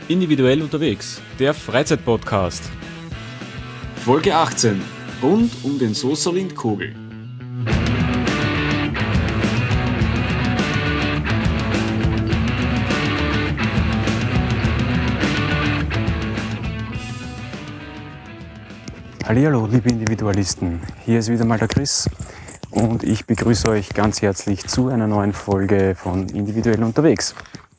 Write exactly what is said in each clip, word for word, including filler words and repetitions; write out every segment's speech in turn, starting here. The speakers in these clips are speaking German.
Individuell unterwegs, der Freizeitpodcast. Folge achtzehn, rund um den Soester Windkogel. Hallihallo, liebe Individualisten, hier ist wieder mal der Chris und ich begrüße euch ganz herzlich zu einer neuen Folge von Individuell unterwegs.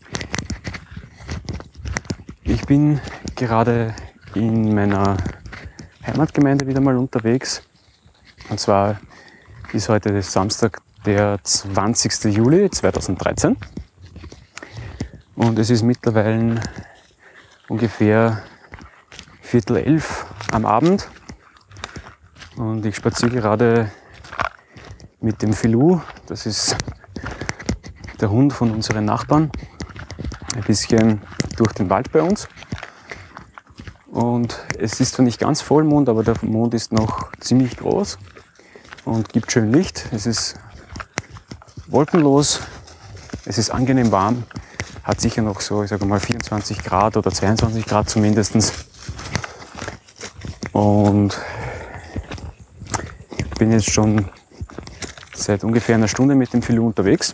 Ich bin gerade in meiner Heimatgemeinde wieder mal unterwegs, und zwar ist heute Samstag, der zwanzigsten Juli zweitausenddreizehn, und es ist mittlerweile ungefähr Viertel elf am Abend. Und ich spaziere gerade mit dem Filou, das ist der Hund von unseren Nachbarn, ein bisschen durch den Wald bei uns. Und es ist zwar nicht ganz Vollmond, aber der Mond ist noch ziemlich groß und gibt schön Licht. Es ist wolkenlos, es ist angenehm warm, hat sicher noch so, ich sage mal, vierundzwanzig Grad oder zweiundzwanzig Grad zumindest. Und ich bin jetzt schon seit ungefähr einer Stunde mit dem Filou unterwegs.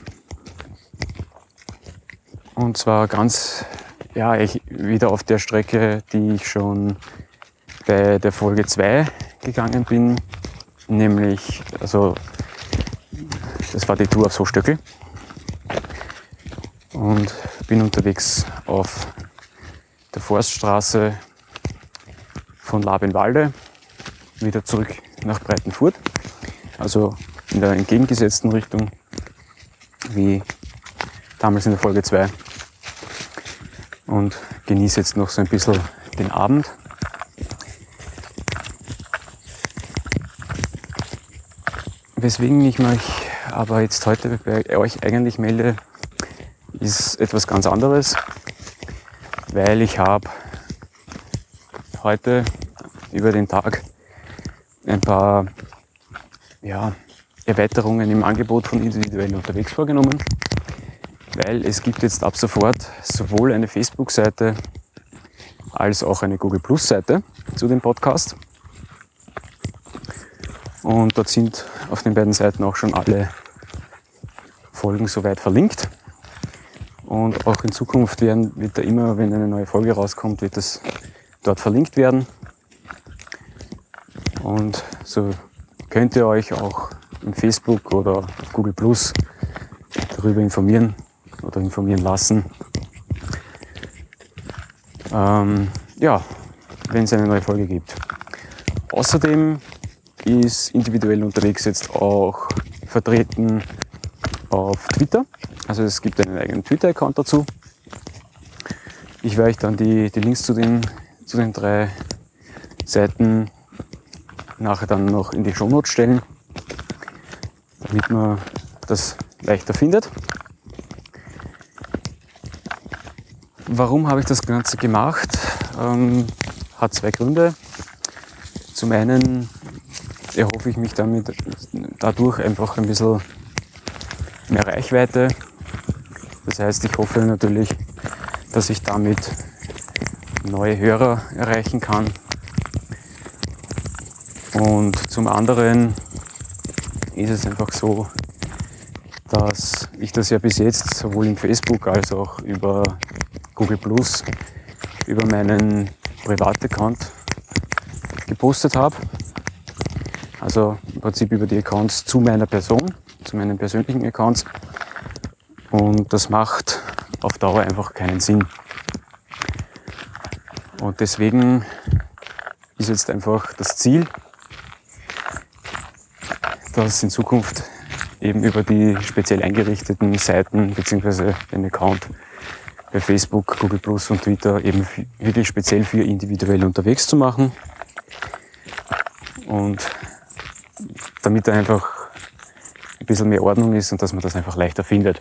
Und zwar ganz, ja, ich wieder auf der Strecke, die ich schon bei der Folge zwei gegangen bin. Nämlich, also, das war die Tour auf Soestöckl. Und bin unterwegs auf der Forststraße von Labenwalde wieder zurück nach Breitenfurt. Also in der entgegengesetzten Richtung wie damals in der Folge zwei. Und genieße jetzt noch so ein bisschen den Abend. Weswegen ich mich aber jetzt heute bei euch eigentlich melde, ist etwas ganz anderes, weil ich habe heute über den Tag ein paar ja, Erweiterungen im Angebot von Individuell unterwegs vorgenommen, weil es gibt jetzt ab sofort sowohl eine Facebook-Seite als auch eine Google Plus Seite zu dem Podcast. Und dort sind auf den beiden Seiten auch schon alle Folgen soweit verlinkt. Und auch in Zukunft werden, wird da immer, wenn eine neue Folge rauskommt, wird das dort verlinkt werden. Und so könnt ihr euch auch im Facebook oder auf Google Plus darüber informieren oder informieren lassen. Ähm, ja, wenn es eine neue Folge gibt. Außerdem ist Individuell unterwegs jetzt auch vertreten auf Twitter. Also es gibt einen eigenen Twitter-Account dazu. Ich werde euch dann die, die Links zu den, zu den drei Seiten nachher dann noch in die Shownotes stellen, damit man das leichter findet. Warum habe ich das Ganze gemacht? Ähm, hat zwei Gründe. Zum einen erhoffe ich mich damit dadurch einfach ein bisschen mehr Reichweite. Das heißt, ich hoffe natürlich, dass ich damit neue Hörer erreichen kann. Und zum anderen ist es einfach so, dass ich das ja bis jetzt sowohl im Facebook als auch über Google Plus, über meinen Privataccount gepostet habe. Also im Prinzip über die Accounts zu meiner Person, zu meinen persönlichen Accounts. Und das macht auf Dauer einfach keinen Sinn. Und deswegen ist jetzt einfach das Ziel, dass in Zukunft eben über die speziell eingerichteten Seiten bzw. den Account bei Facebook, Google Plus und Twitter eben wirklich speziell für Individuell unterwegs zu machen. Und damit da einfach ein bisschen mehr Ordnung ist und dass man das einfach leichter findet.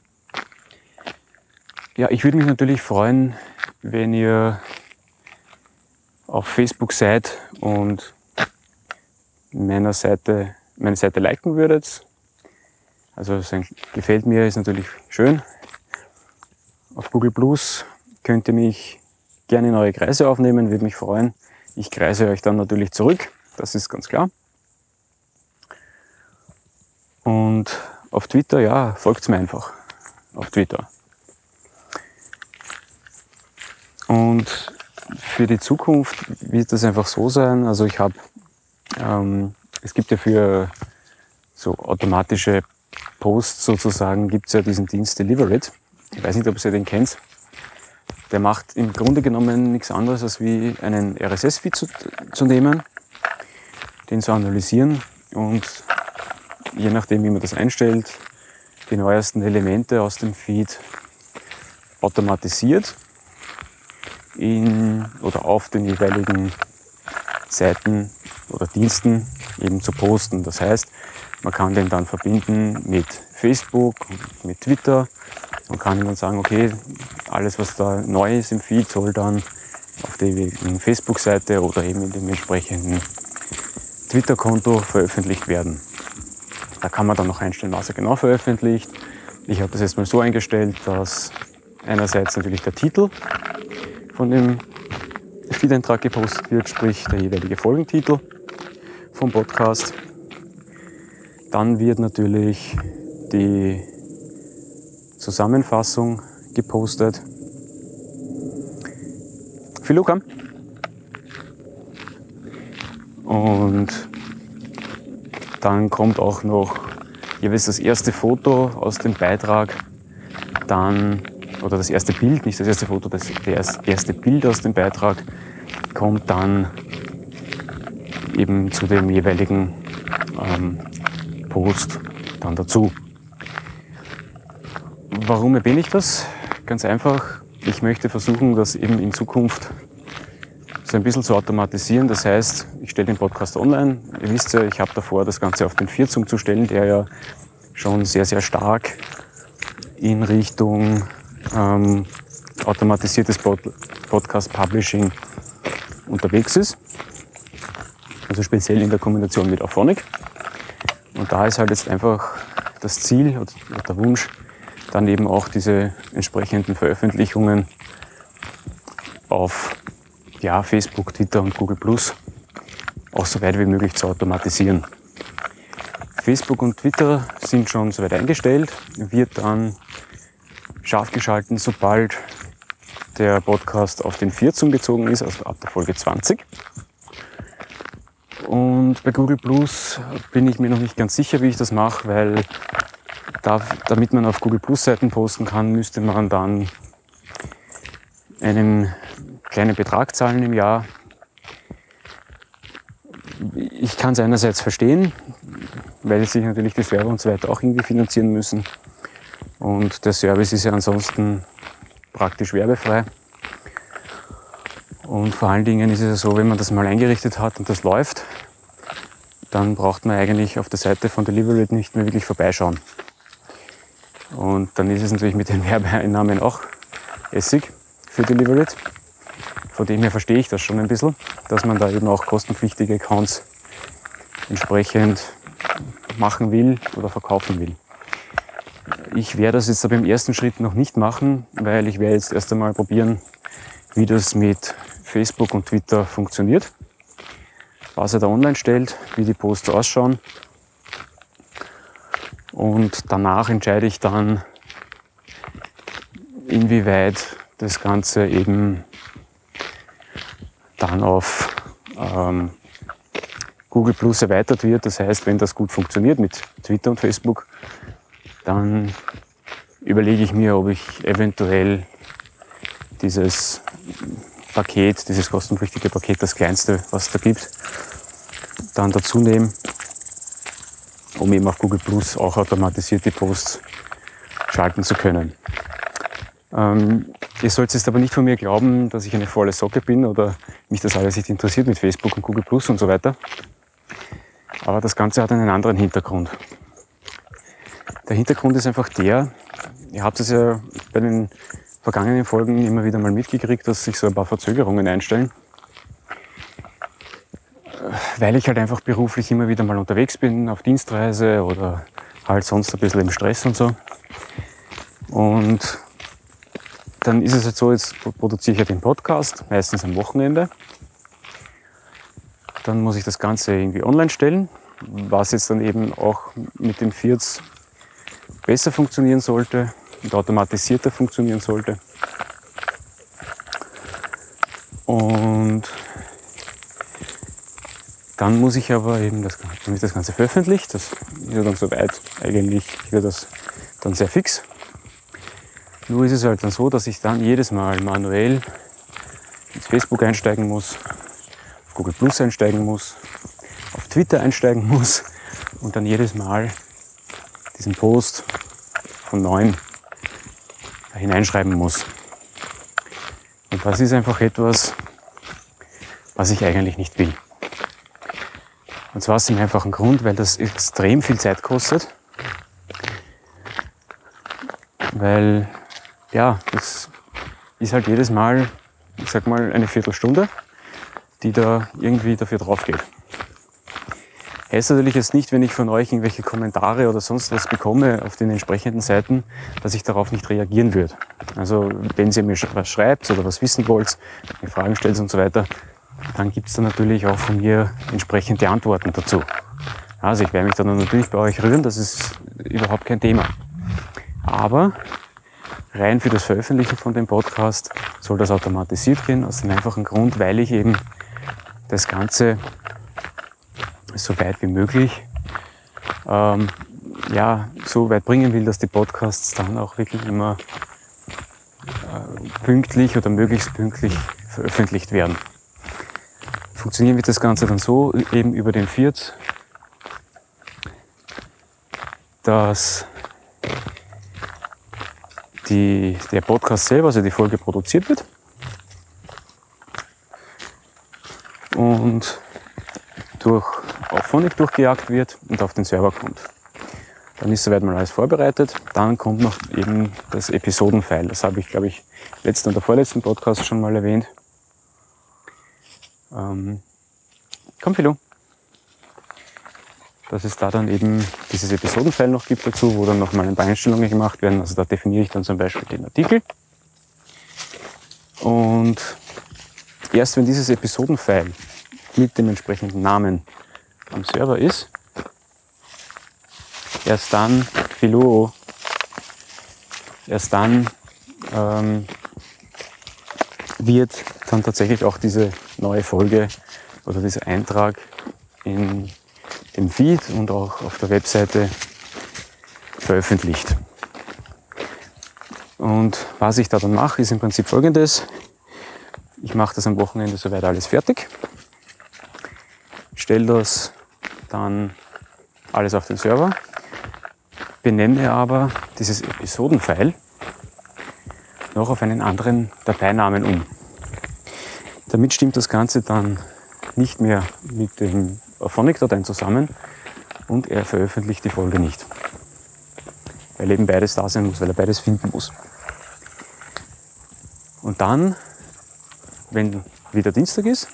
Ja, ich würde mich natürlich freuen, wenn ihr auf Facebook seid und meiner Seite, meine Seite liken würdet. Also sein gefällt mir ist natürlich schön. Auf Google Plus könnt ihr mich gerne in eure Kreise aufnehmen, würde mich freuen. Ich kreise euch dann natürlich zurück, das ist ganz klar. Und auf Twitter, ja, folgt mir einfach auf Twitter. Und für die Zukunft wird das einfach so sein, also ich habe, ähm, es gibt ja für so automatische Posts sozusagen, gibt es ja diesen Dienst Deliverit. Ich weiß nicht, ob ihr den kennt. Der macht im Grunde genommen nichts anderes, als wie einen R S S-Feed zu, zu nehmen, den zu analysieren und je nachdem, wie man das einstellt, die neuesten Elemente aus dem Feed automatisiert in oder auf den jeweiligen Seiten oder Diensten eben zu posten. Das heißt, man kann den dann verbinden mit Facebook, mit Twitter. Man kann dann sagen, okay, alles was da neu ist im Feed soll dann auf der jeweiligen Facebook-Seite oder eben in dem entsprechenden Twitter-Konto veröffentlicht werden. Da kann man dann noch einstellen, was er genau veröffentlicht. Ich habe das jetzt mal so eingestellt, dass einerseits natürlich der Titel von dem Feed-Eintrag gepostet wird, sprich der jeweilige Folgentitel vom Podcast. Dann wird natürlich die Zusammenfassung gepostet. Viel Glück. Und dann kommt auch noch jeweils das erste Foto aus dem Beitrag, dann, oder das erste Bild, nicht das erste Foto, das, das erste Bild aus dem Beitrag kommt dann eben zu dem jeweiligen ähm, Post dann dazu. Warum erwähne ich das? Ganz einfach, ich möchte versuchen, das eben in Zukunft so ein bisschen zu automatisieren. Das heißt, ich stelle den Podcast online. Ihr wisst ja, ich habe davor, das Ganze auf den Viert umzustellen, der ja schon sehr, sehr stark in Richtung ähm, automatisiertes Pod- Podcast-Publishing unterwegs ist. Also speziell in der Kombination mit Auphonic. Und da ist halt jetzt einfach das Ziel oder der Wunsch, dann eben auch diese entsprechenden Veröffentlichungen auf ja, Facebook, Twitter und Google Plus auch so weit wie möglich zu automatisieren. Facebook und Twitter sind schon soweit eingestellt, wird dann scharf geschalten, sobald der Podcast auf den Viert umgezogen ist, also ab der Folge zwanzig. Und bei Google Plus bin ich mir noch nicht ganz sicher, wie ich das mache, weil da, damit man auf Google Plus Seiten posten kann, müsste man dann einen kleinen Betrag zahlen im Jahr. Ich kann es einerseits verstehen, weil sich natürlich die Server und so weiter auch irgendwie finanzieren müssen. Und der Service ist ja ansonsten praktisch werbefrei. Und vor allen Dingen ist es ja so, wenn man das mal eingerichtet hat und das läuft, dann braucht man eigentlich auf der Seite von Deliverit nicht mehr wirklich vorbeischauen. Und dann ist es natürlich mit den Werbeeinnahmen auch Essig für Deliverit. Von dem her verstehe ich das schon ein bisschen, dass man da eben auch kostenpflichtige Accounts entsprechend machen will oder verkaufen will. Ich werde das jetzt aber im ersten Schritt noch nicht machen, weil ich werde jetzt erst einmal probieren, wie das mit Facebook und Twitter funktioniert, was er da online stellt, wie die Posts ausschauen. Und danach entscheide ich dann, inwieweit das Ganze eben dann auf ähm, Google Plus erweitert wird. Das heißt, wenn das gut funktioniert mit Twitter und Facebook, dann überlege ich mir, ob ich eventuell dieses Paket, dieses kostenpflichtige Paket, das kleinste, was es da gibt, dann dazu nehme, um eben auf Google Plus auch automatisierte Posts schalten zu können. Ähm, ihr sollt jetzt aber nicht von mir glauben, dass ich eine faule Socke bin oder mich das alles nicht interessiert mit Facebook und Google Plus und so weiter. Aber das Ganze hat einen anderen Hintergrund. Der Hintergrund ist einfach der, ihr habt es ja bei den vergangenen Folgen immer wieder mal mitgekriegt, dass sich so ein paar Verzögerungen einstellen. Weil ich halt einfach beruflich immer wieder mal unterwegs bin, auf Dienstreise oder halt sonst ein bisschen im Stress und so. Und dann ist es halt so, jetzt produziere ich ja den Podcast, meistens am Wochenende. Dann muss ich das Ganze irgendwie online stellen, was jetzt dann eben auch mit den Feeds besser funktionieren sollte und automatisierter funktionieren sollte. Und dann muss ich aber eben, das, dann ist das Ganze veröffentlicht, das ist ja dann soweit eigentlich wieder das dann sehr fix. Nur ist es halt dann so, dass ich dann jedes Mal manuell ins Facebook einsteigen muss, auf Google Plus einsteigen muss, auf Twitter einsteigen muss und dann jedes Mal diesen Post von neuem hineinschreiben muss. Und das ist einfach etwas, was ich eigentlich nicht will. Und zwar aus dem einfachen Grund, weil das extrem viel Zeit kostet. Weil, ja, das ist halt jedes Mal, ich sag mal, eine Viertelstunde, die da irgendwie dafür drauf geht. Heißt natürlich jetzt nicht, wenn ich von euch irgendwelche Kommentare oder sonst was bekomme auf den entsprechenden Seiten, dass ich darauf nicht reagieren würde. Also wenn ihr mir was schreibt oder was wissen wollt, mir Fragen stellt und so weiter, dann gibt es dann natürlich auch von mir entsprechende Antworten dazu. Also ich werde mich dann natürlich bei euch rühren, das ist überhaupt kein Thema. Aber rein für das Veröffentlichen von dem Podcast soll das automatisiert gehen, aus dem einfachen Grund, weil ich eben das Ganze so weit wie möglich ähm, ja, so weit bringen will, dass die Podcasts dann auch wirklich immer äh, pünktlich oder möglichst pünktlich veröffentlicht werden. Funktionieren wird das Ganze dann so, eben über den Feed, dass die, der Podcast selber, also die Folge produziert wird und durch Auphonic durchgejagt wird und auf den Server kommt. Dann ist soweit mal alles vorbereitet. Dann kommt noch eben das Episodenfile. Das habe ich, glaube ich, letzten oder vorletzten Podcast schon mal erwähnt. Ähm, komm, Philo. Dass es da dann eben dieses Episodenfile noch gibt dazu, wo dann nochmal ein paar Einstellungen gemacht werden. Also da definiere ich dann zum Beispiel den Artikel. Und erst wenn dieses Episodenfile mit dem entsprechenden Namen am Server ist, erst dann, Philo, erst dann ähm, wird dann tatsächlich auch diese neue Folge oder dieser Eintrag in dem Feed und auch auf der Webseite veröffentlicht. Und was ich da dann mache, ist im Prinzip folgendes. Ich mache das am Wochenende soweit alles fertig, stelle das dann alles auf den Server, benenne aber dieses Episodenfile noch auf einen anderen Dateinamen um. Damit stimmt das Ganze dann nicht mehr mit den Auphonic-Dateien zusammen und er veröffentlicht die Folge nicht. Weil eben beides da sein muss, weil er beides finden muss. Und dann, wenn wieder Dienstag ist,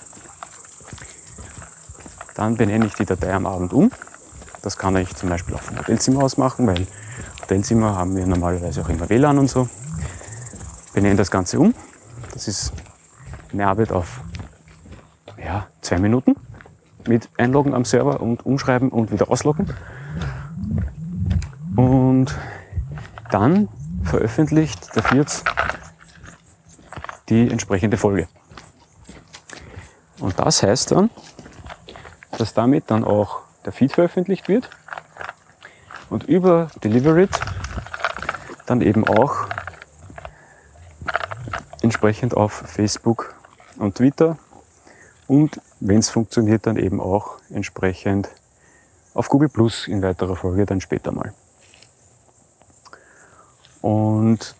dann benenne ich die Datei am Abend um. Das kann ich zum Beispiel auch vom Hotelzimmer aus machen, weil Hotelzimmer haben wir normalerweise auch immer W L A N und so. Benenne das Ganze um. Das ist eine Arbeit auf ja, zwei Minuten mit Einloggen am Server und Umschreiben und wieder ausloggen. Und dann veröffentlicht der Firz die entsprechende Folge. Und das heißt dann, dass damit dann auch der Feed veröffentlicht wird und über Deliverit dann eben auch entsprechend auf Facebook und Twitter und wenn es funktioniert, dann eben auch entsprechend auf Google Plus in weiterer Folge dann später mal. Und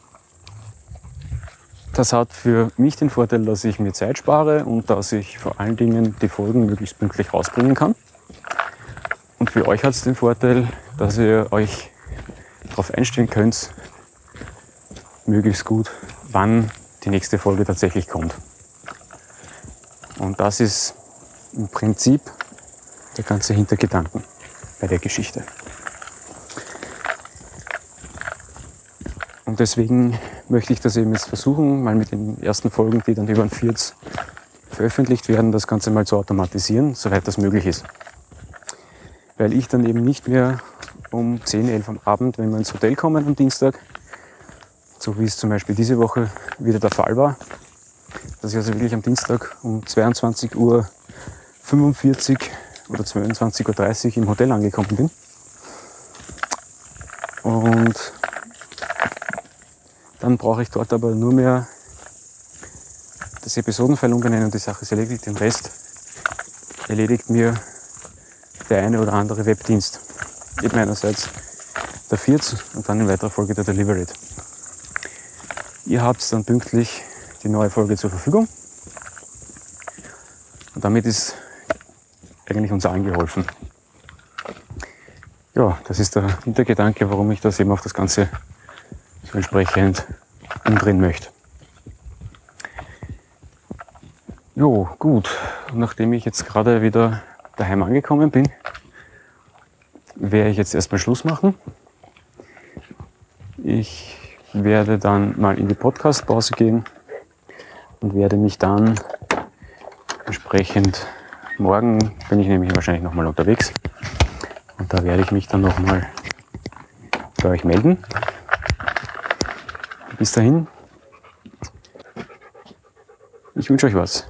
das hat für mich den Vorteil, dass ich mir Zeit spare und dass ich vor allen Dingen die Folgen möglichst pünktlich rausbringen kann. Und für euch hat es den Vorteil, dass ihr euch darauf einstellen könnt, möglichst gut, wann die nächste Folge tatsächlich kommt. Und das ist im Prinzip der ganze Hintergedanken bei der Geschichte. Und deswegen möchte ich das eben jetzt versuchen, mal mit den ersten Folgen, die dann über den Vierz veröffentlicht werden, das Ganze mal zu automatisieren, soweit das möglich ist. Weil ich dann eben nicht mehr um zehn, elf am Abend, wenn wir ins Hotel kommen am Dienstag, so wie es zum Beispiel diese Woche wieder der Fall war, dass ich also wirklich am Dienstag um zweiundzwanzig Uhr fünfundvierzig oder zweiundzwanzig Uhr dreißig im Hotel angekommen bin. Und dann brauche ich dort aber nur mehr das Episodenfile umbenennen und die Sache ist erledigt. Den Rest erledigt mir der eine oder andere Webdienst. Eben einerseits der Vierz und dann in weiterer Folge der Deliverit. Ihr habt dann pünktlich die neue Folge zur Verfügung. Und damit ist eigentlich uns allen geholfen. Ja, das ist der Hintergedanke, warum ich das eben auf das Ganze so entsprechend umdrehen möchte. Jo, gut. Und nachdem ich jetzt gerade wieder daheim angekommen bin, werde ich jetzt erstmal Schluss machen. Ich werde dann mal in die Podcast-Pause gehen und werde mich dann entsprechend, morgen bin ich nämlich wahrscheinlich nochmal unterwegs und da werde ich mich dann nochmal bei euch melden. Bis dahin, ich wünsche euch was.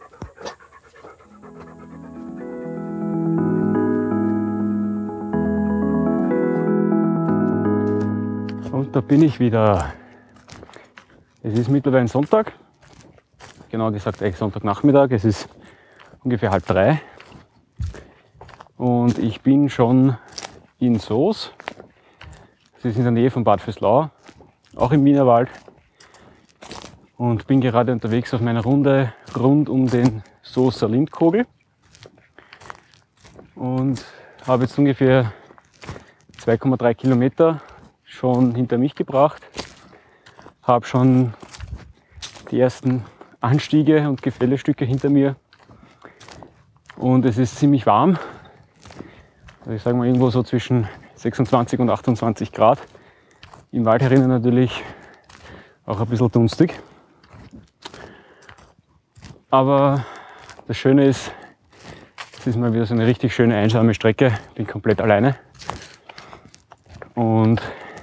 Und da bin ich wieder. Es ist mittlerweile Sonntag, genau gesagt eigentlich Sonntagnachmittag, es ist ungefähr halb drei und ich bin schon in Soos. Es ist in der Nähe von Bad Vöslau, auch im Wienerwald, und bin gerade unterwegs auf meiner Runde rund um den Soester Lindkogel und habe jetzt ungefähr zwei Komma drei Kilometer schon hinter mich gebracht, habe schon die ersten Anstiege und Gefällestücke hinter mir und es ist ziemlich warm, also ich sage mal irgendwo so zwischen sechsundzwanzig und achtundzwanzig Grad, im Wald herinnen natürlich auch ein bisschen dunstig, aber das Schöne ist, es ist mal wieder so eine richtig schöne einsame Strecke, bin komplett alleine und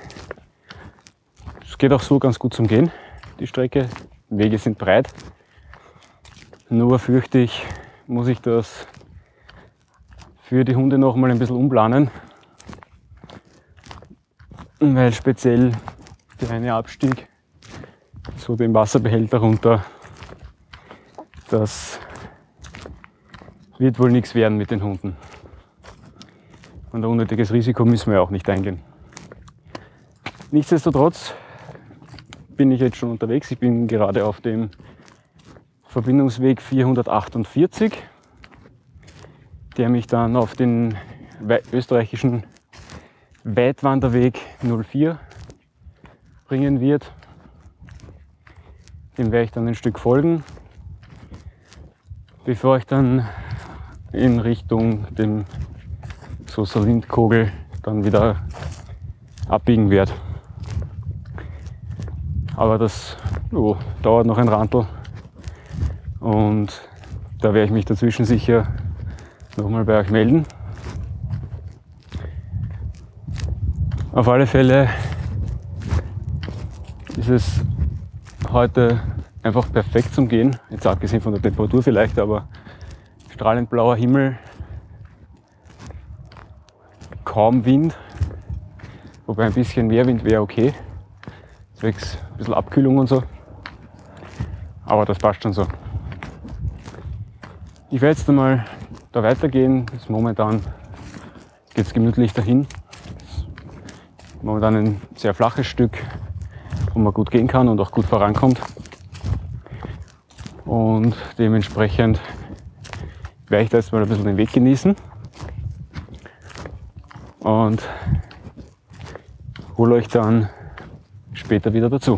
es geht auch so ganz gut zum Gehen, die Strecke. Die Wege sind breit. Nur fürchte ich, muss ich das für die Hunde noch mal ein bisschen umplanen. Weil speziell der eine Abstieg, so den Wasserbehälter runter, das wird wohl nichts werden mit den Hunden. Und ein unnötiges Risiko müssen wir auch nicht eingehen. Nichtsdestotrotz bin ich jetzt schon unterwegs. Ich bin gerade auf dem Verbindungsweg vierhundertachtundvierzig, der mich dann auf den österreichischen Weitwanderweg null vier bringen wird. Dem werde ich dann ein Stück folgen, bevor ich dann in Richtung dem Soester Lindkogel dann wieder abbiegen werde. Aber das oh, dauert noch ein Rantl und da werde ich mich dazwischen sicher nochmal bei euch melden. Auf alle Fälle ist es heute einfach perfekt zum Gehen, jetzt abgesehen von der Temperatur vielleicht, aber strahlend blauer Himmel, kaum Wind, wobei ein bisschen mehr Wind wäre okay. Zwecks ein bisschen Abkühlung und so. Aber das passt schon so. Ich werde jetzt einmal da weitergehen. Jetzt momentan geht es gemütlich dahin. Momentan ein sehr flaches Stück, wo man gut gehen kann und auch gut vorankommt. Und dementsprechend werde ich da jetzt mal ein bisschen den Weg genießen. Und hole euch dann später wieder dazu.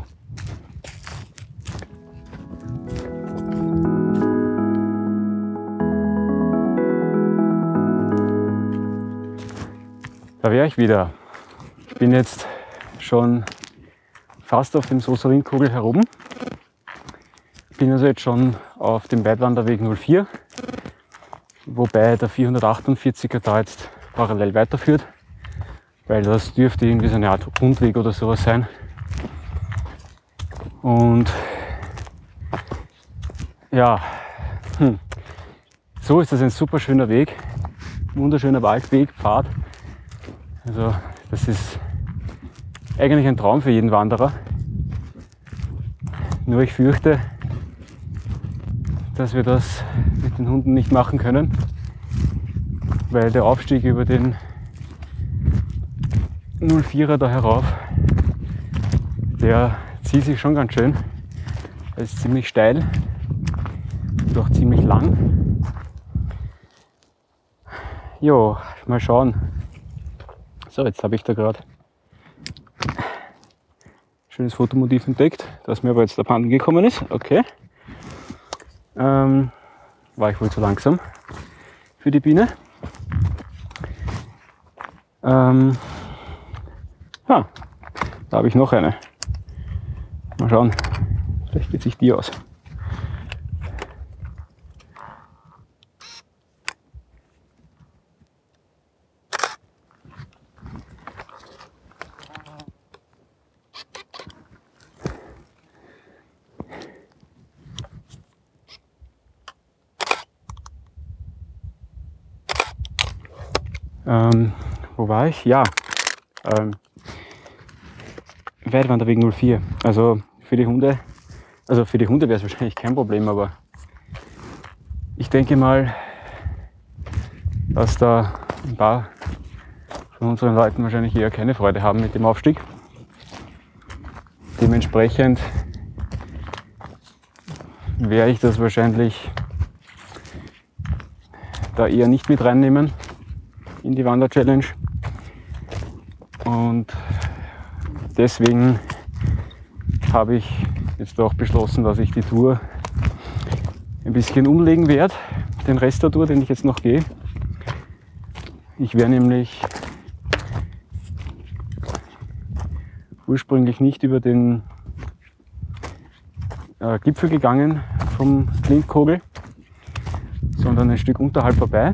Da wäre ich wieder. Ich bin jetzt schon fast auf dem Soser Lindkogel heroben. Ich bin also jetzt schon auf dem Weitwanderweg null vier, wobei der vierhundertachtundvierziger da jetzt parallel weiterführt, weil das dürfte irgendwie so eine Art Rundweg oder sowas sein. Und ja, hm, so ist das ein super schöner Weg, wunderschöner Waldweg, Pfad. Also das ist eigentlich ein Traum für jeden Wanderer. Nur ich fürchte, dass wir das mit den Hunden nicht machen können, weil der Aufstieg über den null vierer da herauf, der zieht sich schon ganz schön. Er ist ziemlich steil und auch ziemlich lang. Jo, mal schauen. So, jetzt habe ich da gerade schönes Fotomotiv entdeckt, das mir aber jetzt abhanden gekommen ist. Okay. Ähm, war ich wohl zu langsam für die Biene. Ähm, ah, da habe ich noch eine. Mal schauen, vielleicht geht sich die aus. Ähm, wo war ich? Ja, ähm, Weitwanderweg null vier. Also für die Hunde, also für die Hunde wäre es wahrscheinlich kein Problem, aber ich denke mal, dass da ein paar von unseren Leuten wahrscheinlich eher keine Freude haben mit dem Aufstieg. Dementsprechend werde ich das wahrscheinlich da eher nicht mit reinnehmen in die Wander-Challenge. Und deswegen habe ich jetzt auch beschlossen, dass ich die Tour ein bisschen umlegen werde, den Rest der Tour, den ich jetzt noch gehe. Ich wäre nämlich ursprünglich nicht über den äh, Gipfel gegangen vom Lindkogel, sondern ein Stück unterhalb vorbei.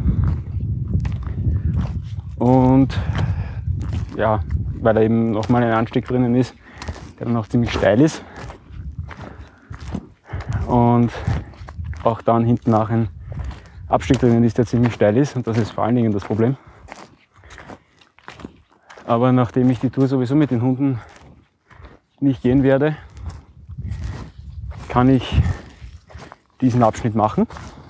Und ja, weil da eben nochmal ein Anstieg drinnen ist, der dann auch ziemlich steil ist. Und auch dann hinten nach ein Abstieg drinnen ist, der ziemlich steil ist. Und das ist vor allen Dingen das Problem. Aber nachdem ich die Tour sowieso mit den Hunden nicht gehen werde, kann ich diesen Abschnitt machen.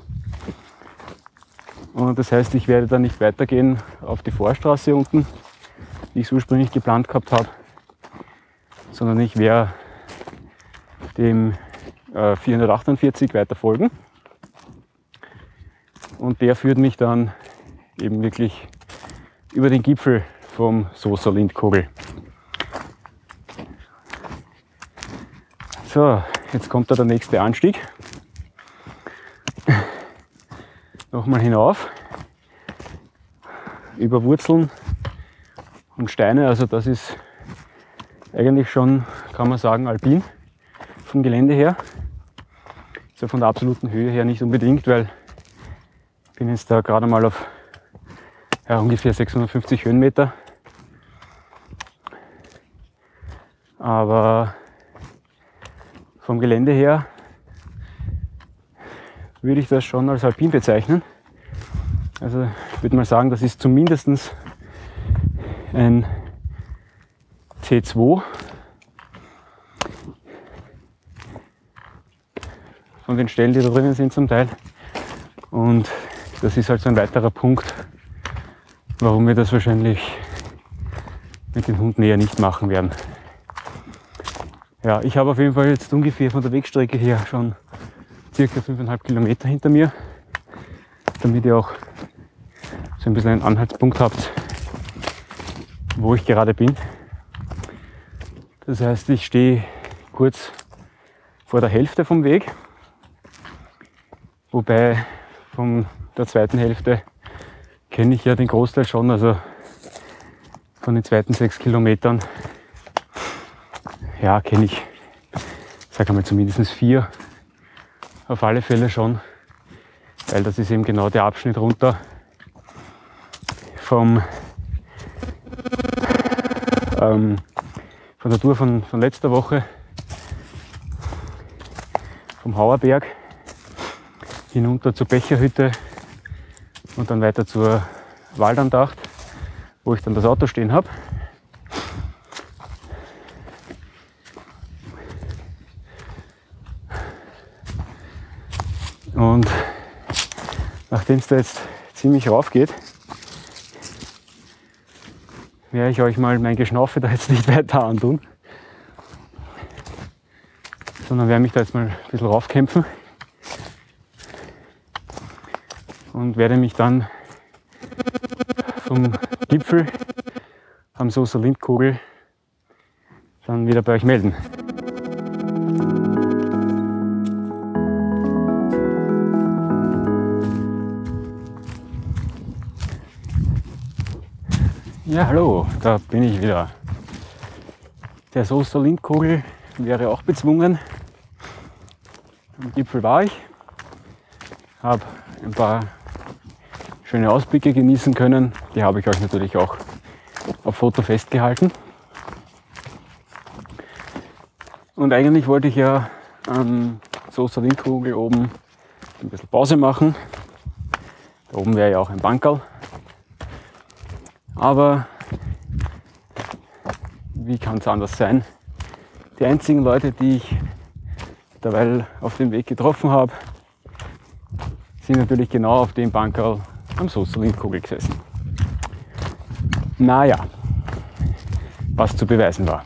Und das heißt, ich werde dann nicht weitergehen auf die Vorstraße unten, wie ich es ursprünglich geplant gehabt habe, sondern ich werde dem äh, vierhundertachtundvierzig weiter folgen. Und der führt mich dann eben wirklich über den Gipfel vom Soser Lindkogel. So, jetzt kommt da der nächste Anstieg. Nochmal hinauf, über Wurzeln und Steine, also das ist eigentlich schon, kann man sagen, alpin vom Gelände her. So von der absoluten Höhe her nicht unbedingt, weil ich bin jetzt da gerade mal auf ja, ungefähr sechshundertfünfzig Höhenmeter. Aber vom Gelände her würde ich das schon als alpin bezeichnen. Also ich würde mal sagen, das ist zumindest ein T zwei. Von den Stellen, die da drinnen sind zum Teil. Und das ist halt so ein weiterer Punkt, warum wir das wahrscheinlich mit den Hunden eher nicht machen werden. Ja, ich habe auf jeden Fall jetzt ungefähr von der Wegstrecke her schon circa fünfeinhalb Kilometer hinter mir, damit ihr auch so ein bisschen einen Anhaltspunkt habt, wo ich gerade bin. Das heißt, ich stehe kurz vor der Hälfte vom Weg, wobei von der zweiten Hälfte kenne ich ja den Großteil schon, also von den zweiten sechs Kilometern ja, kenne ich, sag einmal zumindest vier auf alle Fälle schon, weil das ist eben genau der Abschnitt runter vom ähm, von der Tour von, von letzter Woche, vom Hauerberg hinunter zur Becherhütte und dann weiter zur Waldandacht, wo ich dann das Auto stehen habe. Und nachdem es da jetzt ziemlich rauf geht, werde ich euch mal mein Geschnaufe da jetzt nicht weiter antun, sondern werde mich da jetzt mal ein bisschen raufkämpfen und werde mich dann vom Gipfel am Soester Lindkogel dann wieder bei euch melden. Ja, hallo, da bin ich wieder. Der Soester Lindkogel wäre auch bezwungen. Am Gipfel war ich, habe ein paar schöne Ausblicke genießen können. Die habe ich euch natürlich auch auf Foto festgehalten. Und eigentlich wollte ich ja am Soester Lindkogel oben ein bisschen Pause machen. Da oben wäre ja auch ein Bankerl. Aber wie kann es anders sein? Die einzigen Leute, die ich derweil auf dem Weg getroffen habe, sind natürlich genau auf dem Bankerl am Soester Lindkogel gesessen. Naja, was zu beweisen war.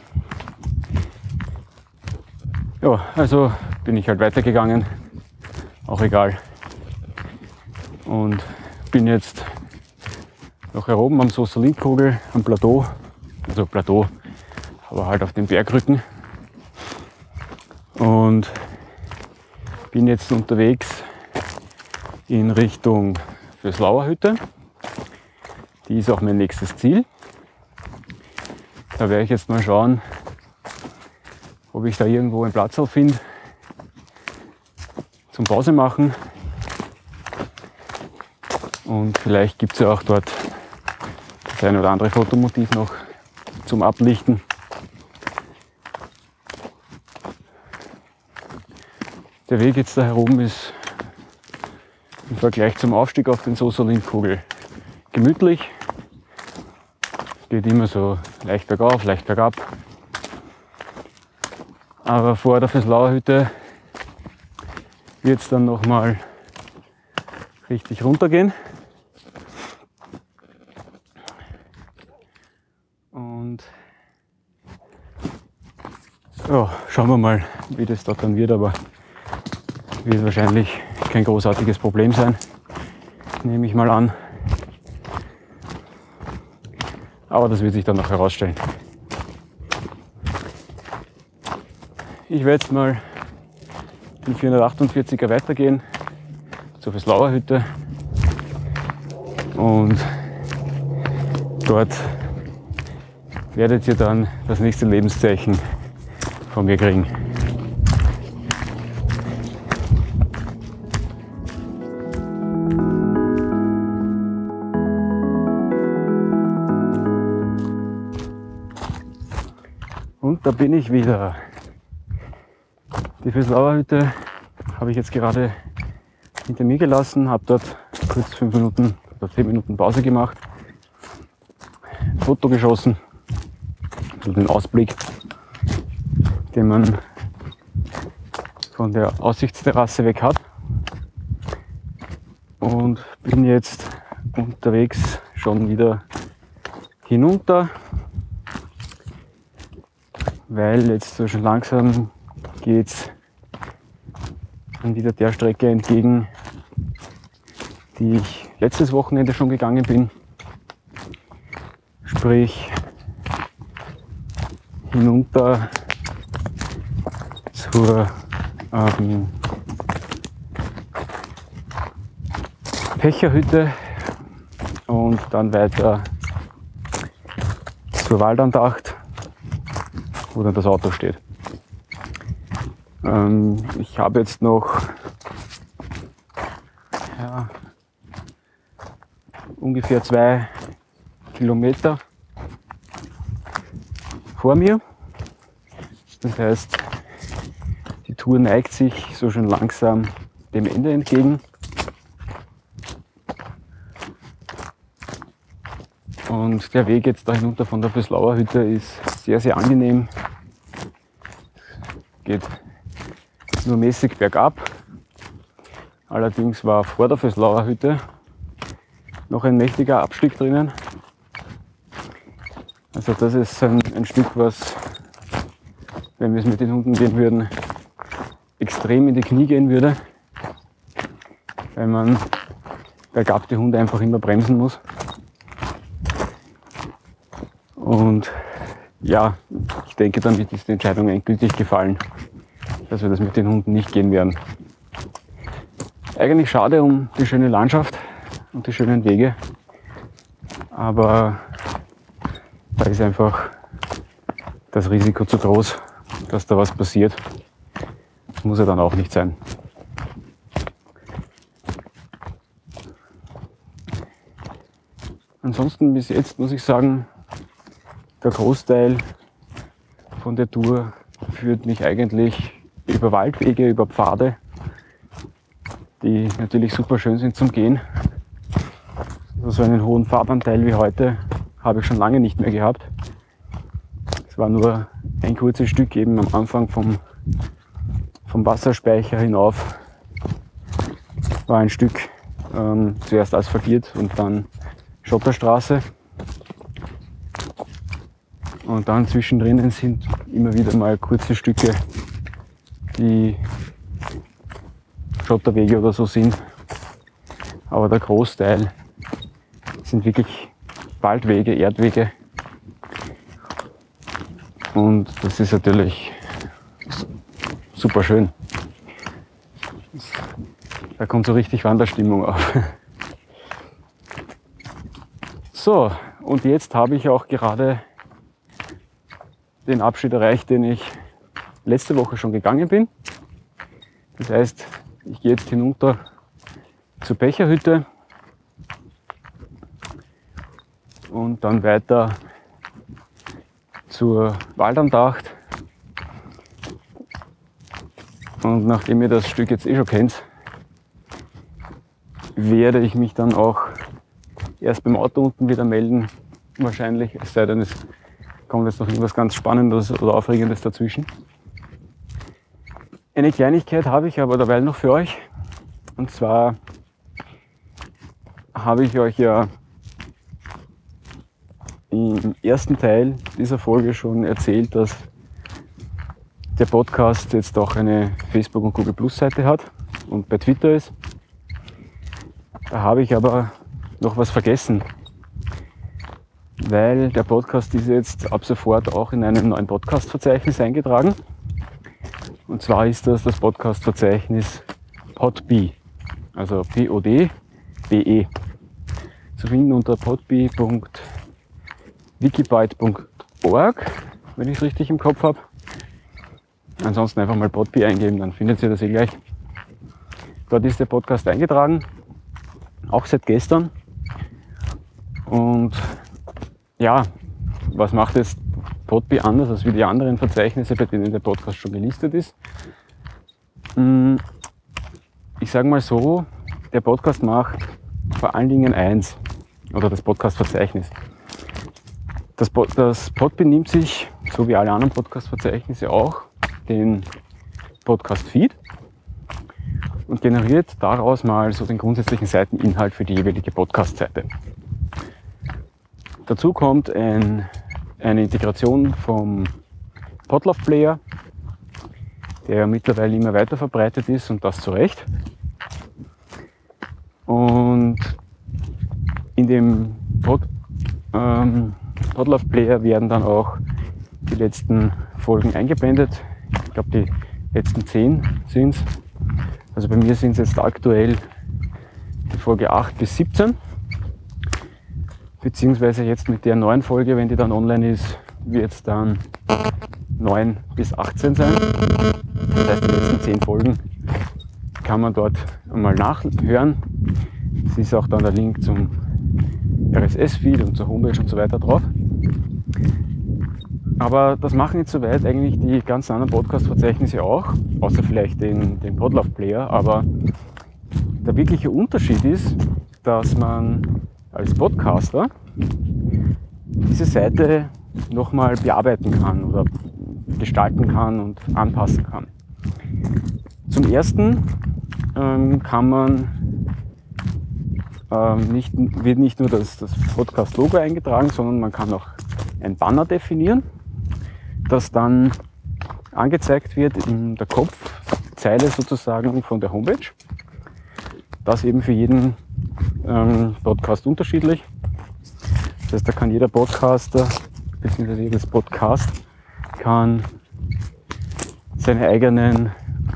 Ja, also bin ich halt weitergegangen, auch egal. Und bin jetzt noch hier oben am Soester Lindkogel, am Plateau, also Plateau, aber halt auf dem Bergrücken. Und bin jetzt unterwegs in Richtung Vöslauer Hütte. Die ist auch mein nächstes Ziel. Da werde ich jetzt mal schauen, ob ich da irgendwo einen Platz finde zum Pause machen. Und vielleicht gibt es ja auch dort das ein oder andere Fotomotiv noch zum Ablichten. Der Weg jetzt da herum ist im Vergleich zum Aufstieg auf den Soester Lindkogel gemütlich. Es geht immer so leicht bergauf, leicht bergab. Aber vor der Vöslauer Hütte wird es dann nochmal richtig runtergehen. Und ja, schauen wir mal, wie das dort dann wird, aber wird wahrscheinlich kein großartiges Problem sein, nehme ich mal an. Aber das wird sich dann noch herausstellen. Ich werde jetzt mal den vierhundertachtundvierziger weitergehen zur Vöslauer Hütte und dort werdet ihr dann das nächste Lebenszeichen von mir kriegen. Und da bin ich wieder. Die Vöslauer Hütte habe ich jetzt gerade hinter mir gelassen, habe dort kurz fünf Minuten oder zehn Minuten Pause gemacht, ein Foto geschossen, also den Ausblick, den man von der Aussichtsterrasse weg hat, und bin jetzt unterwegs schon wieder hinunter, weil jetzt so schon langsam geht's dann wieder der Strecke entgegen, die ich letztes Wochenende schon gegangen bin. Sprich hinunter zur ähm, Becherhütte und dann weiter zur Waldandacht, wo dann das Auto steht. Ähm, ich habe jetzt noch ja, ungefähr zwei Kilometer vor mir. Das heißt, die Tour neigt sich so schon langsam dem Ende entgegen. Und der Weg jetzt da hinunter von der Vöslauer Hütte ist sehr, sehr angenehm. Geht nur mäßig bergab. Allerdings war vor der Vöslauer Hütte noch ein mächtiger Abstieg drinnen. Also das ist ein, ein Stück, was, wenn wir es mit den Hunden gehen würden, extrem in die Knie gehen würde, weil man bergab die Hunde einfach immer bremsen muss. Und ja, ich denke, damit ist die Entscheidung endgültig gefallen, dass wir das mit den Hunden nicht gehen werden. Eigentlich schade um die schöne Landschaft und die schönen Wege, aber da ist einfach das Risiko zu groß, dass da was passiert. Das muss ja dann auch nicht sein. Ansonsten bis jetzt muss ich sagen, der Großteil von der Tour führt mich eigentlich über Waldwege, über Pfade, die natürlich super schön sind zum Gehen. So einen hohen Fahrtanteil wie heute habe ich schon lange nicht mehr gehabt. Es war nur ein kurzes Stück eben am Anfang vom, vom Wasserspeicher hinauf. War ein Stück ähm, zuerst asphaltiert und dann Schotterstraße. Und dann zwischendrin sind immer wieder mal kurze Stücke, die Schotterwege oder so sind. Aber der Großteil sind wirklich Waldwege, Erdwege. Und das ist natürlich super schön. Da kommt so richtig Wanderstimmung auf. So, und jetzt habe ich auch gerade den Abschnitt erreicht, den ich letzte Woche schon gegangen bin. Das heißt, ich gehe jetzt hinunter zur Becherhütte und dann weiter zur Waldandacht. Und nachdem ihr das Stück jetzt eh schon kennt, werde ich mich dann auch erst beim Auto unten wieder melden, wahrscheinlich, es sei denn, es kommt jetzt noch irgendwas ganz Spannendes oder Aufregendes dazwischen. Eine Kleinigkeit habe ich aber derweil noch für euch. Und zwar habe ich euch ja im ersten Teil dieser Folge schon erzählt, dass der Podcast jetzt auch eine Facebook- und Google Plus Seite hat und bei Twitter ist. Da habe ich aber noch was vergessen, weil der Podcast ist jetzt ab sofort auch in einem neuen Podcast-Verzeichnis eingetragen. Und zwar ist das das Podcast-Verzeichnis Podbee, also P O D B E. Zu finden unter podbee punkt wikibyte punkt org, wenn ich es richtig im Kopf habe. Ansonsten einfach mal Podbee eingeben, dann findet ihr das eh gleich. Dort ist der Podcast eingetragen, auch seit gestern. Und ja, was macht jetzt Podbee anders als wie die anderen Verzeichnisse, bei denen der Podcast schon gelistet ist? Ich sage mal so, der Podcast macht vor allen Dingen eins, oder das Podcast-Verzeichnis. Das, das Podbee nimmt sich, so wie alle anderen Podcast-Verzeichnisse auch, den Podcast-Feed und generiert daraus mal so den grundsätzlichen Seiteninhalt für die jeweilige Podcast-Seite. Dazu kommt ein, eine Integration vom Podlove Player, der mittlerweile immer weiter verbreitet ist und das zu Recht. Und in dem Pod, ähm, Podlove Player werden dann auch die letzten Folgen eingeblendet. Ich glaube, die letzten zehn sind es. Also bei mir sind es jetzt aktuell die Folge acht bis siebzehn. Beziehungsweise jetzt mit der neuen Folge, wenn die dann online ist, wird es dann neun bis achtzehn sein. Das heißt, die letzten zehn Folgen kann man dort einmal nachhören. Es ist auch dann der Link zum R S S-Feed und zur Homepage und so weiter drauf. Aber das machen jetzt soweit eigentlich die ganzen anderen Podcast-Verzeichnisse auch, außer vielleicht den, den Podlove-Player. Aber der wirkliche Unterschied ist, dass man als Podcaster diese Seite nochmal bearbeiten kann oder gestalten kann und anpassen kann. Zum Ersten ähm, kann man ähm, nicht, wird nicht nur das, das Podcast-Logo eingetragen, sondern man kann auch ein Banner definieren, das dann angezeigt wird in der Kopfzeile sozusagen von der Homepage. Das eben für jeden ähm, Podcast unterschiedlich. Das heißt, da kann jeder Podcaster bzw. jedes Podcast kann seine eigenen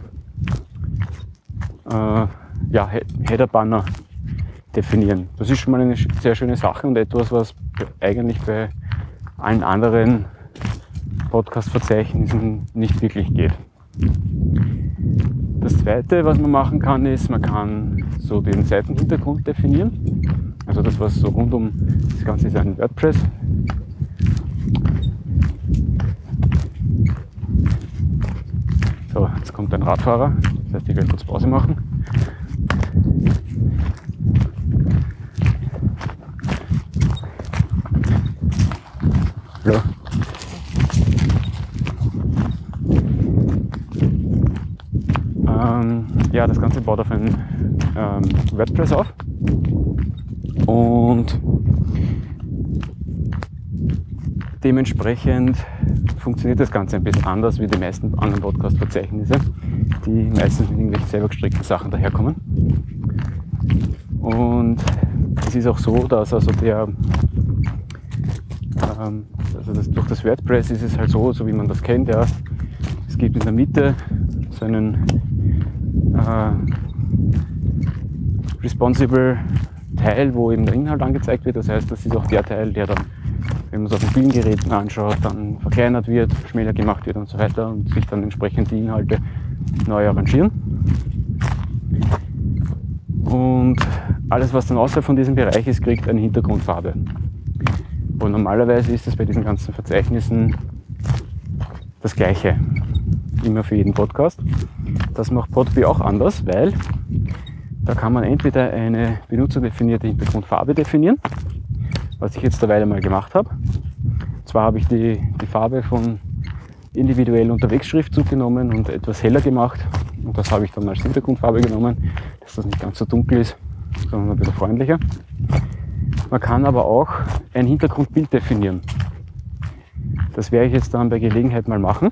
äh, ja, Header-Banner definieren. Das ist schon mal eine sehr schöne Sache und etwas, was eigentlich bei allen anderen Podcast-Verzeichnissen nicht wirklich geht. Das zweite, was man machen kann, ist, man kann so den Seitenhintergrund definieren. Also das, was so rund um das Ganze ist, ein WordPress. So, jetzt kommt ein Radfahrer. Das heißt, ich werde kurz Pause machen. Hallo. Ähm, ja, das Ganze baut auf ein ähm, WordPress auf. Und dementsprechend funktioniert das Ganze ein bisschen anders wie die meisten anderen Podcast-Verzeichnisse, die meistens mit irgendwelchen selber gestrickten Sachen daherkommen. Und es ist auch so, dass also der ähm, also das, durch das WordPress ist es halt so, so wie man das kennt, ja, es gibt in der Mitte so einen äh, responsible Teil, wo eben der Inhalt angezeigt wird. Das heißt, das ist auch der Teil, der dann, wenn man es auf den vielen Geräten anschaut, dann verkleinert wird, schmäler gemacht wird und so weiter und sich dann entsprechend die Inhalte neu arrangieren. Und alles, was dann außerhalb von diesem Bereich ist, kriegt eine Hintergrundfarbe. Und normalerweise ist es bei diesen ganzen Verzeichnissen das Gleiche, immer für jeden Podcast. Das macht Podbee auch anders, weil da kann man entweder eine benutzerdefinierte Hintergrundfarbe definieren, was ich jetzt derweil mal gemacht habe. Zwar habe ich die, die Farbe von individuell unterwegs Schriftzug genommen und etwas heller gemacht. Und das habe ich dann als Hintergrundfarbe genommen, dass das nicht ganz so dunkel ist, sondern ein bisschen freundlicher. Man kann aber auch ein Hintergrundbild definieren. Das werde ich jetzt dann bei Gelegenheit mal machen.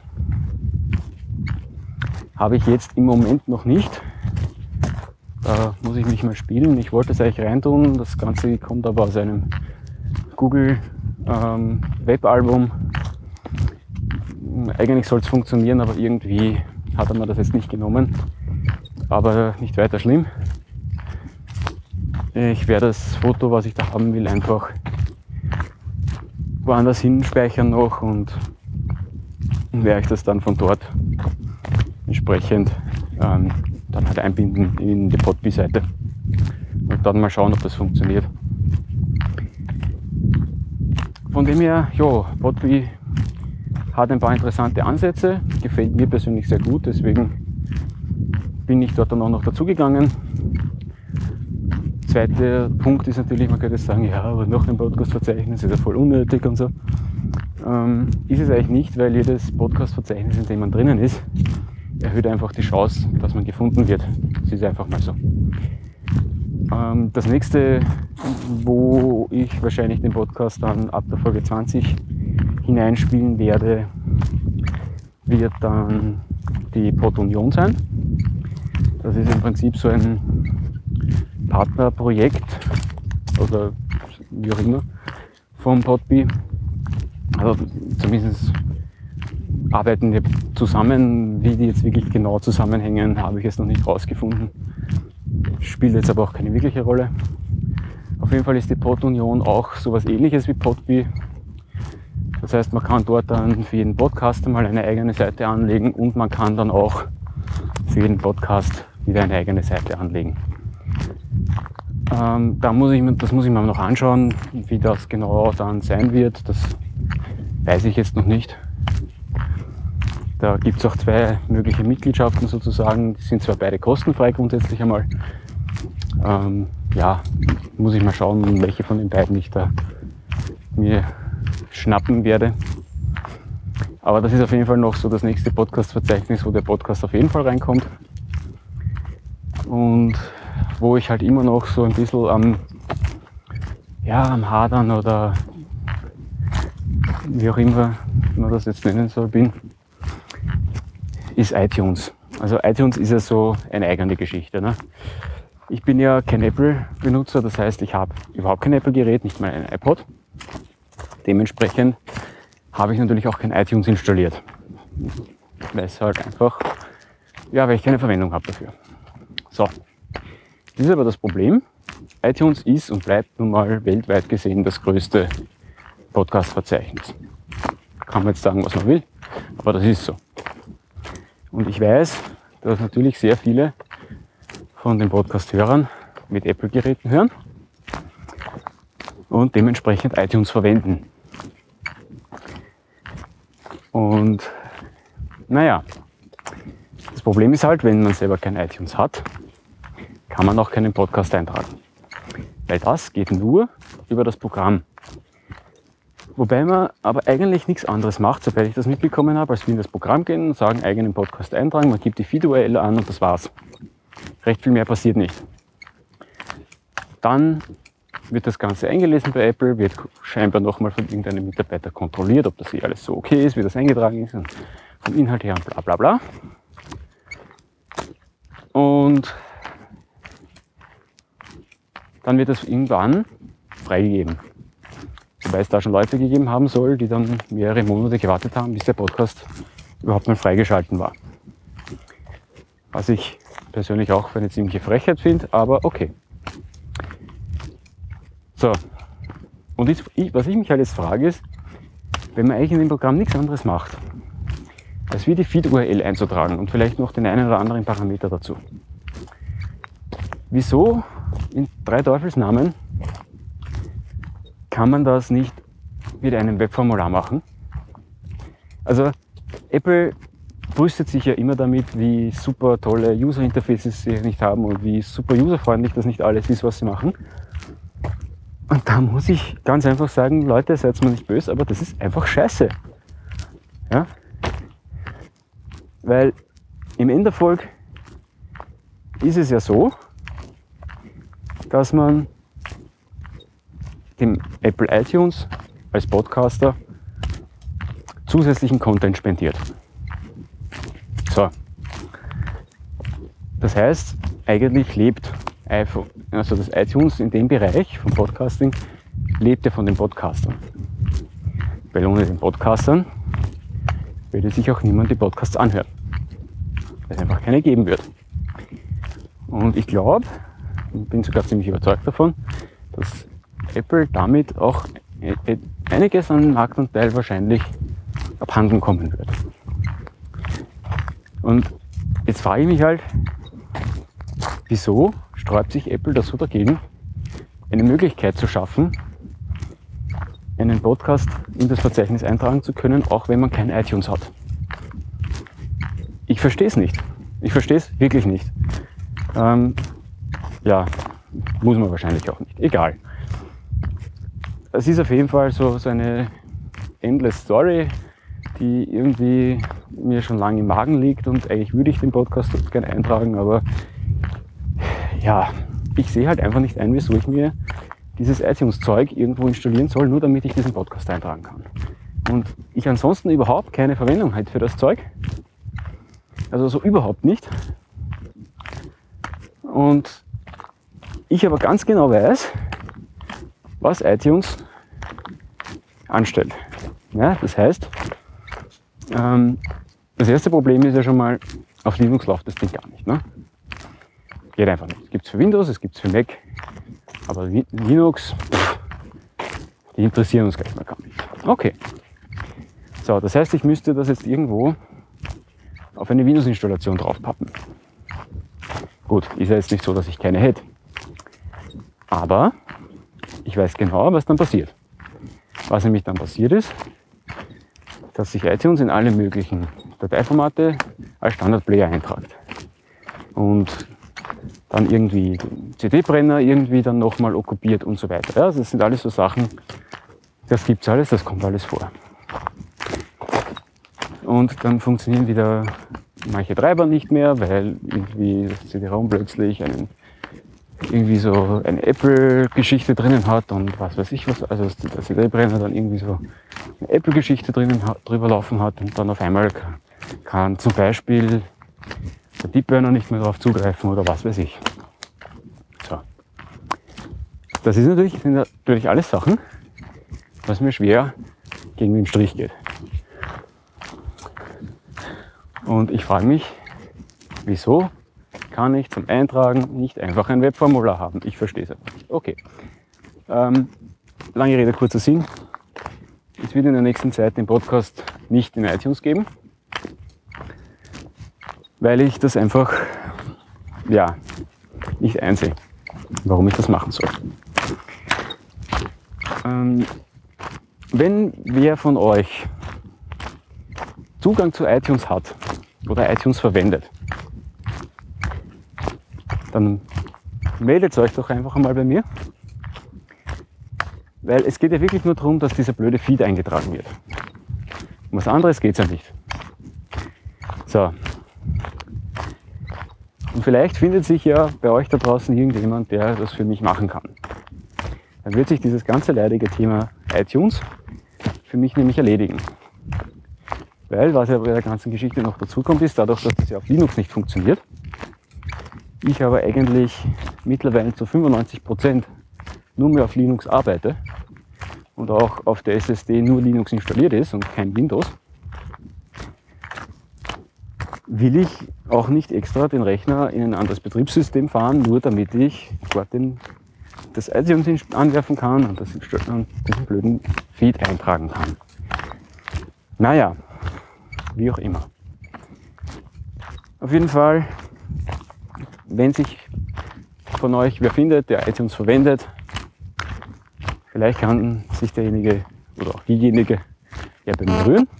Habe ich jetzt im Moment noch nicht. Da muss ich mich mal spielen. Ich wollte es eigentlich reintun. Das Ganze kommt aber aus einem Google ähm, Webalbum. Eigentlich soll es funktionieren, aber irgendwie hat er mir das jetzt nicht genommen. Aber nicht weiter schlimm. Ich werde das Foto, was ich da haben will, einfach woanders hinspeichern noch und werde ich das dann von dort entsprechend ähm, dann halt einbinden in die Podbee-Seite und dann mal schauen, ob das funktioniert. Von dem her, ja, Podbee hat ein paar interessante Ansätze, gefällt mir persönlich sehr gut, deswegen bin ich dort dann auch noch dazugegangen. Zweiter Punkt ist natürlich, man könnte sagen, ja, aber noch ein Podcast-Verzeichnis ist ja voll unnötig und so. Ähm, ist es eigentlich nicht, weil jedes Podcast-Verzeichnis, in dem man drinnen ist, erhöht einfach die Chance, dass man gefunden wird. Das ist einfach mal so. Ähm, das nächste, wo ich wahrscheinlich den Podcast dann ab der Folge zwanzig hineinspielen werde, wird dann die Pod-Union sein. Das ist im Prinzip so ein Partnerprojekt oder wie auch immer vom Podbee. Also zumindest arbeiten wir zusammen. Wie die jetzt wirklich genau zusammenhängen, habe ich jetzt noch nicht rausgefunden. Spielt jetzt aber auch keine wirkliche Rolle. Auf jeden Fall ist die Pod-Union auch sowas Ähnliches wie Podbee. Das heißt, man kann dort dann für jeden Podcast mal eine eigene Seite anlegen und man kann dann auch für jeden Podcast wieder eine eigene Seite anlegen. Ähm, da muss ich, das muss ich mir noch anschauen, wie das genau dann sein wird. Das weiß ich jetzt noch nicht. Da gibt es auch zwei mögliche Mitgliedschaften sozusagen. Die sind zwar beide kostenfrei grundsätzlich einmal. Ähm, ja, muss ich mal schauen, welche von den beiden ich da mir schnappen werde. Aber das ist auf jeden Fall noch so das nächste Podcast-Verzeichnis, wo der Podcast auf jeden Fall reinkommt. Und wo ich halt immer noch so ein bisschen am, ja, am Hadern oder wie auch immer man das jetzt nennen soll, bin, ist iTunes. Also iTunes ist ja so eine eigene Geschichte. Ne? Ich bin ja kein Apple-Benutzer, das heißt, ich habe überhaupt kein Apple-Gerät, nicht mal ein iPod. Dementsprechend habe ich natürlich auch kein iTunes installiert. Weil es halt einfach, ja, weil ich keine Verwendung habe dafür. So, das ist aber das Problem. iTunes ist und bleibt nun mal weltweit gesehen das größte Podcast-Verzeichnis. Kann man jetzt sagen, was man will, aber das ist so. Und ich weiß, dass natürlich sehr viele von den Podcast-Hörern mit Apple-Geräten hören und dementsprechend iTunes verwenden. Und naja, das Problem ist halt, wenn man selber kein iTunes hat, kann man auch keinen Podcast eintragen. Weil das geht nur über das Programm. Wobei man aber eigentlich nichts anderes macht, sobald ich das mitbekommen habe, als wir in das Programm gehen und sagen, eigenen Podcast eintragen, man gibt die Feed-U R L an und das war's. Recht viel mehr passiert nicht. Dann wird das Ganze eingelesen bei Apple, wird scheinbar nochmal von irgendeinem Mitarbeiter kontrolliert, ob das hier alles so okay ist, wie das eingetragen ist und vom Inhalt her und bla bla bla. Und dann wird das irgendwann freigegeben. Wobei es da schon Leute gegeben haben soll, die dann mehrere Monate gewartet haben, bis der Podcast überhaupt mal freigeschalten war. Was ich persönlich auch für eine ziemliche Frechheit finde, aber okay. So, und ich, was ich mich halt jetzt frage ist, wenn man eigentlich in dem Programm nichts anderes macht, als wie die Feed-U R L einzutragen und vielleicht noch den einen oder anderen Parameter dazu. Wieso in drei Teufelsnamen kann man das nicht mit einem Webformular machen? Also Apple brüstet sich ja immer damit, wie super tolle User-Interfaces sie nicht haben und wie super userfreundlich das nicht alles ist, was sie machen. Und da muss ich ganz einfach sagen, Leute, seid mir nicht böse, aber das ist einfach scheiße. Ja? Weil im Enderfolg ist es ja so, dass man dem Apple iTunes als Podcaster zusätzlichen Content spendiert. So. Das heißt, eigentlich lebt iPhone, also das iTunes in dem Bereich vom Podcasting, lebt ja von den Podcastern. Weil ohne den Podcastern würde sich auch niemand die Podcasts anhören. Weil es einfach keine geben wird. Und ich glaube, ich bin sogar ziemlich überzeugt davon, dass Apple damit auch einiges an Marktanteil wahrscheinlich abhanden kommen wird. Und jetzt frage ich mich halt, wieso sträubt sich Apple da so dagegen, eine Möglichkeit zu schaffen, einen Podcast in das Verzeichnis eintragen zu können, auch wenn man kein iTunes hat. Ich verstehe es nicht. Ich verstehe es wirklich nicht. Ähm, ja, muss man wahrscheinlich auch nicht. Egal. Es ist auf jeden Fall so, so eine endless Story, die irgendwie mir schon lange im Magen liegt und eigentlich würde ich den Podcast gerne eintragen, aber ja, ich sehe halt einfach nicht ein, wieso ich mir dieses iTunes-Zeug irgendwo installieren soll, nur damit ich diesen Podcast eintragen kann. Und ich ansonsten überhaupt keine Verwendung halt für das Zeug. Also so überhaupt nicht. Und ich aber ganz genau weiß, was iTunes anstellt. Ja, das heißt, ähm, das erste Problem ist ja schon mal, auf Linux läuft das Ding gar nicht. Ne? Geht einfach nicht. Es gibt es für Windows, es gibt es für Mac, aber Linux, pff, die interessieren uns gleich mal gar nicht. Okay. So, das heißt, ich müsste das jetzt irgendwo auf eine Windows-Installation draufpappen. Gut, ist ja jetzt nicht so, dass ich keine hätte. Aber ich weiß genau, was dann passiert. Was nämlich dann passiert ist, dass sich iTunes in alle möglichen Dateiformate als Standardplayer eintragt. Und dann irgendwie den C D-Brenner irgendwie dann nochmal okkupiert und so weiter. Ja, also das sind alles so Sachen, das gibt's alles, das kommt alles vor. Und dann funktionieren wieder manche Treiber nicht mehr, weil irgendwie das C D-ROM plötzlich einen, irgendwie so eine Apple-Geschichte drinnen hat und was weiß ich was, also dass der C D-Brenner dann irgendwie so eine Apple-Geschichte drinnen hat, drüber laufen hat und dann auf einmal kann, kann zum Beispiel der Deepburner nicht mehr darauf zugreifen oder was weiß ich. So. Das ist natürlich, sind natürlich alles Sachen, was mir schwer gegen den Strich geht. Und ich frage mich, wieso kann ich zum Eintragen nicht einfach ein Webformular haben? Ich verstehe es einfach nicht. Okay. Ähm, lange Rede, kurzer Sinn. Es wird in der nächsten Zeit den Podcast nicht in iTunes geben, weil ich das einfach ja, nicht einsehe, warum ich das machen soll. Ähm, wenn wer von euch Zugang zu iTunes hat oder iTunes verwendet, dann meldet euch doch einfach einmal bei mir, weil es geht ja wirklich nur darum, dass dieser blöde Feed eingetragen wird. Um was anderes geht es ja nicht. So. Und vielleicht findet sich ja bei euch da draußen irgendjemand, der das für mich machen kann. Dann wird sich dieses ganze leidige Thema iTunes für mich nämlich erledigen. Weil, was ja bei der ganzen Geschichte noch dazu kommt, ist, dadurch, dass das ja auf Linux nicht funktioniert, ich aber eigentlich mittlerweile zu fünfundneunzig Prozent nur mehr auf Linux arbeite und auch auf der S S D nur Linux installiert ist und kein Windows, will ich auch nicht extra den Rechner in ein anderes Betriebssystem fahren, nur damit ich dort den, das iTunes anwerfen kann und das und diesen blöden Feed eintragen kann. Naja, wie auch immer. Auf jeden Fall, wenn sich von euch wer findet, der iTunes verwendet, vielleicht kann sich derjenige oder auch diejenige ja bei mir rühren.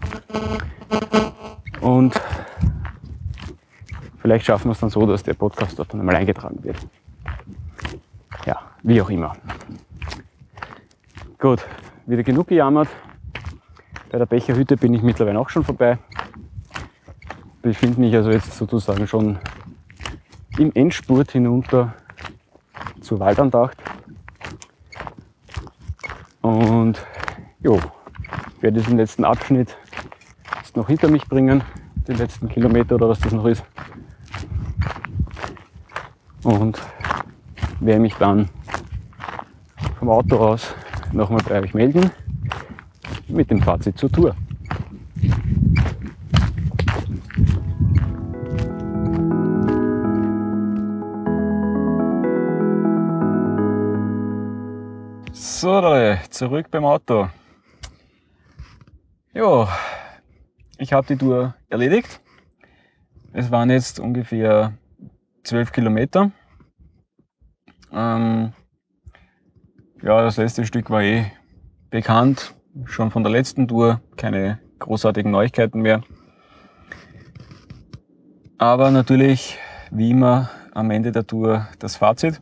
Und vielleicht schaffen wir es dann so, dass der Podcast dort dann einmal eingetragen wird. Ja, wie auch immer. Gut, wieder genug gejammert. Bei der Becherhütte bin ich mittlerweile auch schon vorbei. Befinde mich also jetzt sozusagen schon im Endspurt hinunter zur Waldandacht. Und jo, werde diesen letzten Abschnitt jetzt noch hinter mich bringen, den letzten Kilometer oder was das noch ist. Und werde mich dann vom Auto aus nochmal bei euch melden mit dem Fazit zur Tour. So, zurück beim Auto. Jo, ich habe die Tour erledigt. Es waren jetzt ungefähr zwölf Kilometer. Ähm, ja, das letzte Stück war eh bekannt, schon von der letzten Tour, keine großartigen Neuigkeiten mehr. Aber natürlich, wie immer, am Ende der Tour das Fazit.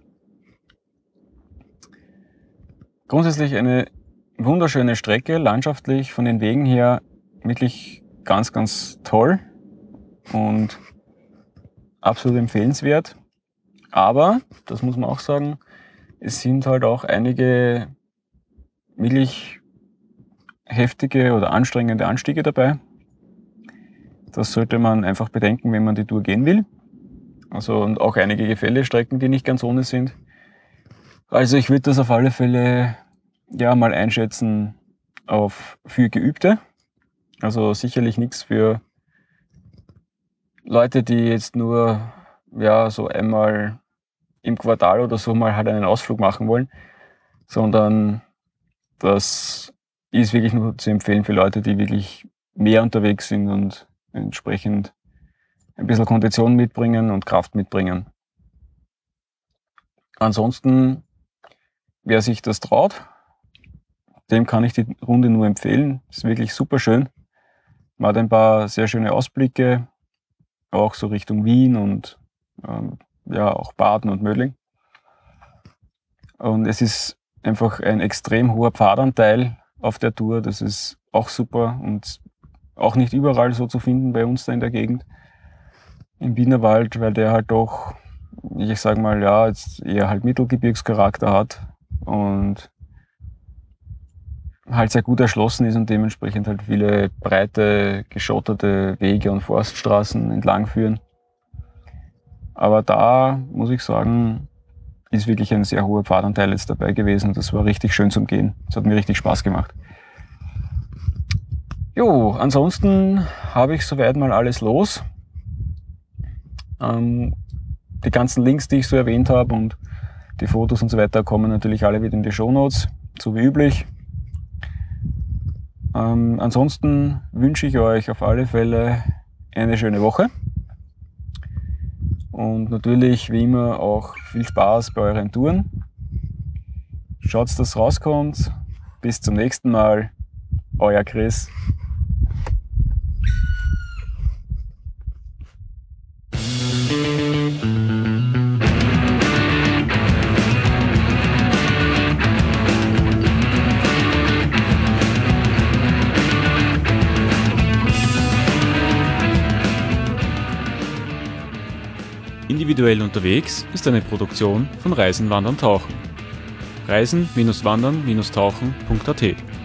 Grundsätzlich eine wunderschöne Strecke, landschaftlich von den Wegen her wirklich ganz, ganz toll und absolut empfehlenswert. Aber, das muss man auch sagen, es sind halt auch einige wirklich heftige oder anstrengende Anstiege dabei. Das sollte man einfach bedenken, wenn man die Tour gehen will. Also und auch einige Gefällestrecken, die nicht ganz ohne sind. Also ich würde das auf alle Fälle ja mal einschätzen auf für Geübte. Also sicherlich nichts für Leute, die jetzt nur ja so einmal im Quartal oder so mal halt einen Ausflug machen wollen, sondern das ist wirklich nur zu empfehlen für Leute, die wirklich mehr unterwegs sind und entsprechend ein bisschen Kondition mitbringen und Kraft mitbringen. Ansonsten, wer sich das traut, dem kann ich die Runde nur empfehlen. Ist wirklich super schön. Man hat ein paar sehr schöne Ausblicke, auch so Richtung Wien und ähm, ja auch Baden und Mödling. Und es ist einfach ein extrem hoher Pfadanteil auf der Tour. Das ist auch super und auch nicht überall so zu finden bei uns da in der Gegend im Wienerwald, weil der halt doch, ich sag mal, ja, jetzt eher halt Mittelgebirgscharakter hat und halt sehr gut erschlossen ist und dementsprechend halt viele breite, geschotterte Wege und Forststraßen entlang führen. Aber da, muss ich sagen, ist wirklich ein sehr hoher Pfadanteil jetzt dabei gewesen. Das war richtig schön zum Gehen. Das hat mir richtig Spaß gemacht. Jo, ansonsten habe ich soweit mal alles los. Ähm, die ganzen Links, die ich so erwähnt habe und die Fotos und so weiter, kommen natürlich alle wieder in die Shownotes, so wie üblich. Ähm, ansonsten wünsche ich euch auf alle Fälle eine schöne Woche. Und natürlich, wie immer, auch viel Spaß bei euren Touren. Schaut, dass rauskommt. Bis zum nächsten Mal. Euer Chris. Individuell unterwegs ist eine Produktion von Reisen, Wandern, Tauchen. reisen Bindestrich wandern Bindestrich tauchen Punkt a t